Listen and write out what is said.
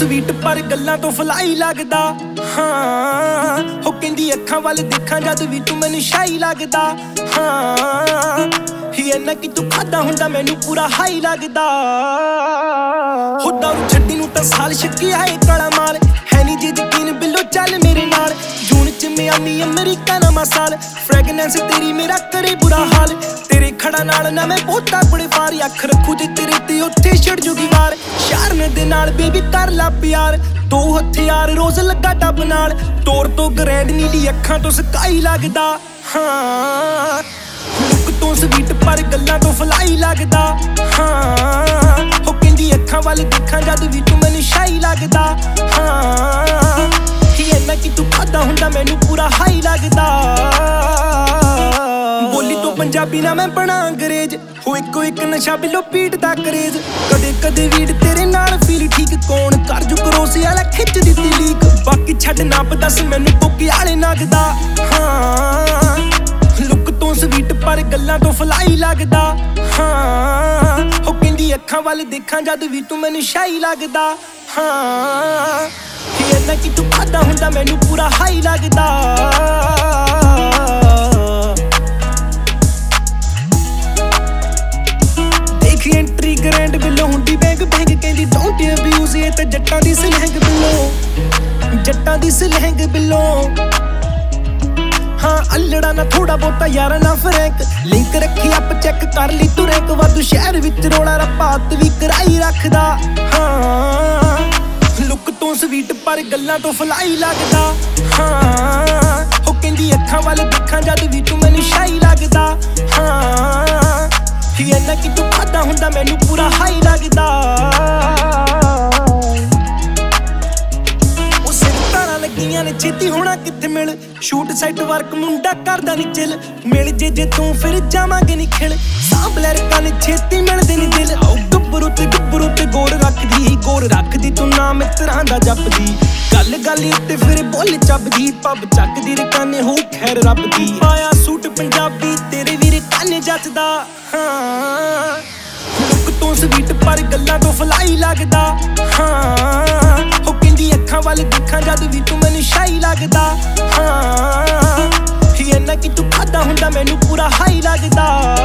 Sweet ਪਰ ਗੱਲਾਂ ਤੋਂ ਫਲਾਈ ਲੱਗਦਾ। ਹਾਂ ਉਹ ਕਹਿੰਦੀ ਅੱਖਾਂ ਵੱਲ ਦੇਖਾਂ ਜਦ ਵੀ ਤੂੰ ਮੈਨੂੰ ਸ਼ਾਈ ਲੱਗਦਾ। ਹਾਂ ਹੀ ਇੰਨਾ ਕਿ ਤੂੰ ਖਾਦਾ ਹੁੰਦਾ ਮੈਨੂੰ ਪੂਰਾ ਹਾਈ ਲੱਗਦਾ। ਹੁੱਦਾ ਛੱਡੀ ਨੂੰ ਤਾਂ ਸਾਲ ਛੱਕਿਆ ਏ ਕਾਲਾ ਮਾਲ ਹੈ ਨੀ ਜੇ ਯਕੀਨ ਬਿੱਲੋ ਚੱਲ ਮੇਰੇ ਨਾਲ। ਜੂਨ ਚ ਮਿਆਮੀ ਅਮਰੀਕਾ ਨਵਾਂ ਸਾਲ ਫ੍ਰੈਗਨੈਂਸ ਤੇਰੀ ਮੇਰਾ ਕਰੇ ਬੁਰਾ ਹਾਲ। ਤੇਰੇ ਖੜਾ ਨਾਲ ਨਾ ਮੈਂ ਬਹੁਤਾ ਬੜੇ ਵਾਰੀ ਅੱਖ ਰੱਖੂ ਜੇ ਤੇਰੇ ਤੇ ਉੱਥੇ ਛੜ ਜੂਗੀ ਵਾਰ। ਸ਼ਰਨ ਦੇ ਨਾਲ ਬੇਬੀ ਕਰ ਲਾ ਪਿਆਰ ਦੋ ਹਥਿਆਰ ਰੋਜ਼ ਲੱਗਾ ਟੱਬ ਨਾਲ। ਤੋਰ ਤੋਂ ਗਰੈਂਡ ਨੀਲੀ ਅੱਖਾਂ ਤੋਂ ਸਕਾਈ ਲੱਗਦਾ। ਹਾਂ ਲੁੱਕ ਤੋਂ ਸਵੀਟ ਪਰ ਗੱਲਾਂ ਤੋਂ ਫਲਾਈ ਲੱਗਦਾ। ਹਾਂ ਉਹ ਕਹਿੰਦੀ ਅੱਖਾਂ ਵੱਲ ਦੇਖਾਂ ਜਦ ਵੀ ਤੂੰ ਮੈਨੂੰ ਸ਼ਾਈ ਲੱਗਦਾ। ਹਾਂ ਹੀ ਇੰਨਾ ਕਿ ਤੂੰ ਖਾਦਾ ਹੁੰਦਾ ਮੈਨੂੰ ਪੂਰਾ ਹਾਈ ਲੱਗਦਾ। ਬੋਲੀ ਤੋਂ ਪੰਜਾਬੀ ਨਾ ਮੈਂ ਬਣਾ ਅੰਗਰੇਜ਼ ਹੋ ਇੱਕੋ ਇੱਕ ਨਸ਼ਾ ਬਿੱਲੋ ਪੀਟ ਦਾ ਕਰੇਜ਼। ਕਦੇ ਕਦੇ ਵੀਡ ਤੇਰੇ ਨਾਲ ਫੀਲ ਠੀਕ ਕੌਣ ਕਰ ਜੂ ਕਰੋਸੇ ਵਾਲਾ ਖਿੱਚ ਦਿੱਤੀ ਲੀਕ। ਬਾਕੀ ਛੱਡ ਨਾ ਦੱਸ ਮੈਨੂੰ ਕੋਕੇ ਵਾਲੇ ਨਗਦਾ। ਹਾਂ ਲੁੱਕ ਤੋਂ ਸਵੀਟ ਪਰ ਗੱਲਾਂ ਤੋਂ ਫਲਾਈ ਲੱਗਦਾ। ਹਾਂ ਉਹ ਕਹਿੰਦੀ ਅੱਖਾਂ ਵੱਲ ਦੇਖਾਂ ਜਦ ਵੀ ਤੂੰ ਮੈਨੂੰ ਸ਼ਾਈ ਲੱਗਦਾ। ਹਾਂ ਹੀ ਇੰਨਾ ਕਿ ਤੂੰ ਖਾਦਾ ਹੁੰਦਾ ਮੈਨੂੰ ਪੂਰਾ ਹਾਈ ਲੱਗਦਾ। ਦੇਖੀ ਐਂਟਰੀ ਗ੍ਰੈਂਡ ਬਿੱਲੋ ਹੁੰਦੀ ਬੈਂਗ ਬੈਂਗ ਕਹਿੰਦੀ ਡੋਂਟ ਅਬਿਊਜ਼ ਇਹ ਤਾਂ ਜੱਟਾਂ ਦੀ ਸਲੈਂਗ ਬਿੱਲੋ ਜੱਟਾਂ ਦੀ ਸਲੈਂਗ ਬਿੱਲੋ। ਹਾਂ ਅਲੜਾ ਨਾ ਥੋੜਾ ਬਹੁਤਾ ਯਾਰ ਨਾ ਫਰੈਂਕ ਲਿੰਕ ਰੱਖੀ ਅਪ ਚੈੱਕ ਕਰ ਲਈ ਤੂੰ ਰੈਂਕ ਵਾਧੂ ਸ਼ਹਿਰ ਵਿੱਚ ਰੋਲਾ ਰੱਪਾਤ ਵੀ ਕਰਾਈ ਰੱਖਦਾ। ਹਾਂ ਲੁੱਕ ਤੋਂ ਸਵੀਟ ਪਰ ਗੱਲਾਂ ਤੋਂ ਫਲਾਈ ਲੱਗਦਾ। ਹਾਂ ਉਹ ਕਹਿੰਦੀ ਅੱਖਾਂ ਵੱਲ ਦੇਖਾਂ ਜਦ ਵੀ ਤੂੰ ਮੈਨੂੰ ਸ਼ਾਈ ਲੱਗਦਾ। ਹਾਂ ਹੀ ਇੰਨਾ ਕਿ ਤੂੰ ਖਾਦਾ ਹੁੰਦਾ ਮੈਨੂੰ ਪੂਰਾ ਹਾਈ ਲੱਗਦਾ। ਉਹ ਸਿਰ ਤਾਰਾਂ ਲੱਗੀਆਂ ਨੇ ਛੇਤੀ ਹੋਣਾ ਕਿੱਥੇ ਮਿਲ ਸ਼ੂਟ ਸਾਈਟ ਵਰਕ ਮੁੰਡਾ ਕਰਦਾ ਨੀ ਚਿਲ। ਮਿਲ ਜੇ ਤੂੰ ਫਿਰ ਜਾਵਾਂਗੇ ਨੀ ਖਿਲ ਸਾਂਭ ਲੈ ਰਕਾਂ ਨੇ ਛੇਤੀ ਮਿਲਦੇ ਨੀ ਦਿਲ। ਆਓ ਗੱਭਰੂ ਤੇ ਗੌਰ ਰੱਖਦੀ ਤੂੰ ਨਾ ਮਿੱਤਰਾਂ ਦਾ ਜਪਦੀ। ਗੱਲ ਉੱਤੇ ਫਿਰ ਬੋਲ ਚੱਬਦੀ ਪੱਬ ਚੱਕਦੀ ਰਕਾਨੇ ਹੋ ਖੈਰ ਰੱਬ ਦੀ। ਪਾਇਆ ਸੂਟ ਪੰਜਾਬੀ ਤੇਰੇ ਵੀਰ ਕਾਨੇ ਜੱਚਦਾ। ਹਾਂ ਲੁੱਕ ਤੋਂ ਸਵੀਟ ਪਰ ਗੱਲਾਂ ਤੋਂ ਫਲਾਈ ਲੱਗਦਾ। ਹਾਂ ਉਹ ਕਹਿੰਦੀ ਅੱਖਾਂ ਵੱਲ ਦੇਖਾਂ ਜਦ ਵੀ ਤੂੰ ਮੈਨੂੰ ਸ਼ਾਈ ਲੱਗਦਾ। ਹਾਂ ਹੀ ਇੰਨਾ ਕਿ ਤੂੰ ਖਾਦਾ ਹੁੰਦਾ ਮੈਨੂੰ ਪੂਰਾ ਹਾਈ ਲੱਗਦਾ।